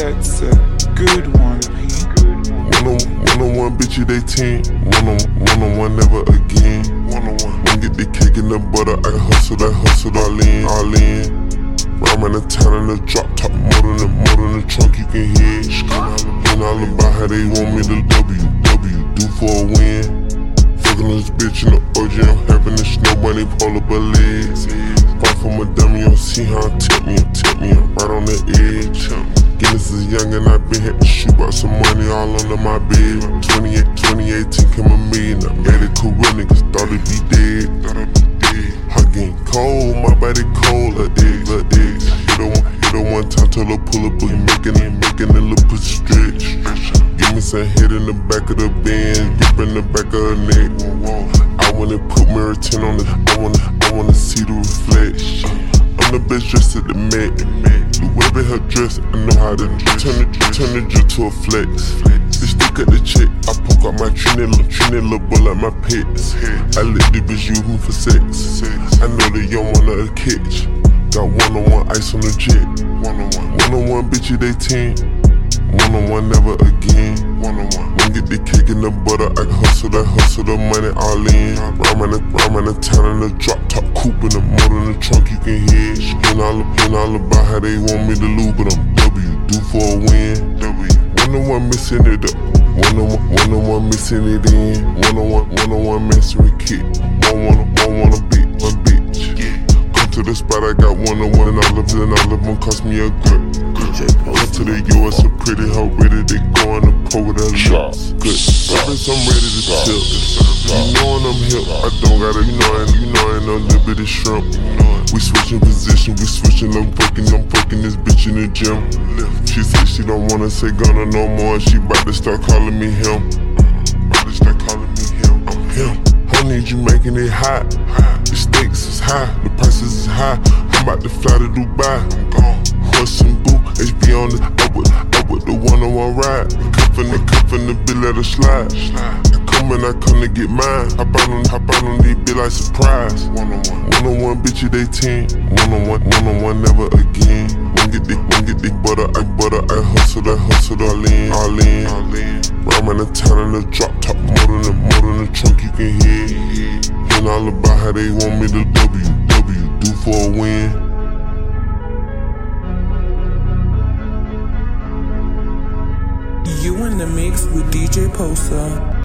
That's a good one, P. One-on-one, bitch, they 10. One-on-one, never again. One-on-one, get the cake in the butter. I hustle all in. Ride the town in the drop top, more than the trunk you can hear. And all about how they want me to W, do for a win. Fucking this bitch in the OG, I'm having the snow bunny, pull up her legs. Fall from a dummy, you'll see how it tip me, I'm right on the edge. Guinness is young and I been had to shoot out some money all under my bed. 2018 came a million, I made it cool, real niggas thought it'd be dead. I getting cold, my body cold, a egg. Hit her one time, tell her pull up, but making a little pussy stretch. Give me some hit in the back of the Benz, grip in the back of her neck. I wanna put mirror 10 on it, I wanna see the reflection. I'm the best dressed at the Met. The web in her dress, I know how to turn the drip to a flex. Bitch, stick at the chick, I poke out my Trinilla bull like my pets. I let the bitch use me for sex. I know they young wanna a catch. Got one-on-one ice on the jet. One-on-one, bitch, they 10. One-on-one, never again. One-on-one, get the cake in the butter. I hustle the money all in. Ride the town in the drop top coupe in the motor in the trunk you can hear. And all about how they want me to lose, but I'm W, do for a win. One-on-one missing it up. One-on-one missing it in. One-on-one messing with kid. One bitch. Come to the spot, I got one-on-one and all of them cost me a grip. Come to the US, so pretty, how ready they go on the pro with that lips. Good. Rappers, I'm ready to tilt. You knowin' I'm hip, I don't gotta, you know I ain't no little bit of shrimp. We switching position, I'm fucking this bitch in the gym. She said she don't wanna say Gunna no more, and she bout to start calling me him. I'm him. I need you making it hot. The stakes is high, the prices is high. I'm about to fly to Dubai. I'm gone. Horse and boo, HB on the up with the one-on-one ride. Cuffin' the bill, let her slide. I come to get mine. Hop out on these bitch like surprise. One-on-one, bitch, they 10. One-on-one, never again. Won't get the butter. I hustle all in. Ride the town in the drop top, more than the trunk you can hear. And all about how they want me to W, do for a win. You in the mix with DJ Posa.